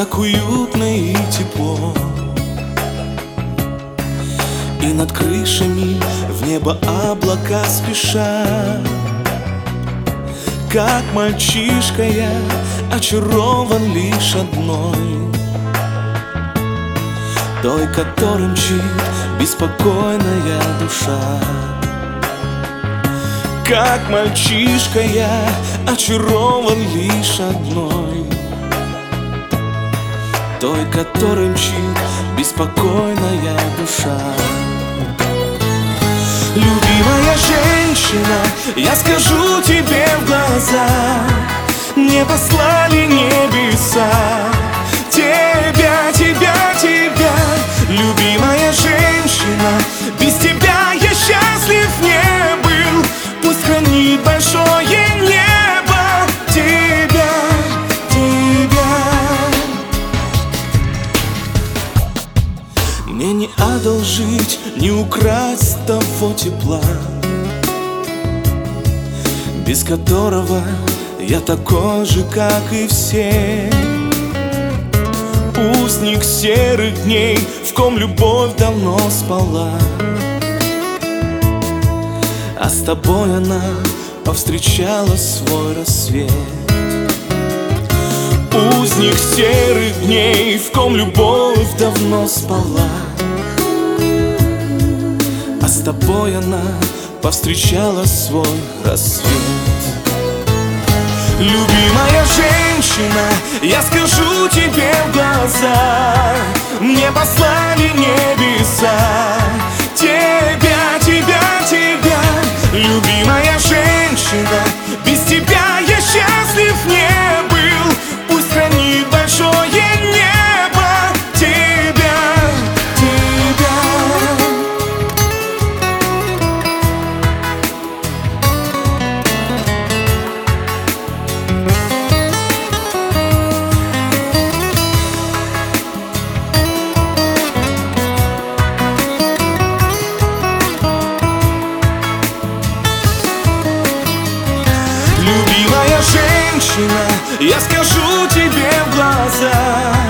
так уютно и тепло. И над крышами в небо облака спешат. Как мальчишка я очарован лишь одной, той, которой мчит беспокойная душа. Как мальчишка я очарован лишь одной, той, которой мчит беспокойная душа. Любимая женщина, я скажу тебе в глаза, мне послали небеса тебя, тебя, тебя. Любимая женщина, без тебя я счастлив не был. Пусть хранит большое небо тебя, тебя. Мне не одолжить, не украсть того тепла, без которого я такой же, как и все. Узник серых дней, в ком любовь давно спала, а с тобой она повстречала свой рассвет. Узник серых дней, в ком любовь давно спала, а с тобой она повстречала свой рассвет. Любимая женщина, я скажу тебе в глаза, мне послали небеса тебя, тебя, тебя. Любимая женщина, без тебя я счастлив не был. Пусть хранит большое небо тебя, тебя. Любимая женщина, я скажу тебе в глаза,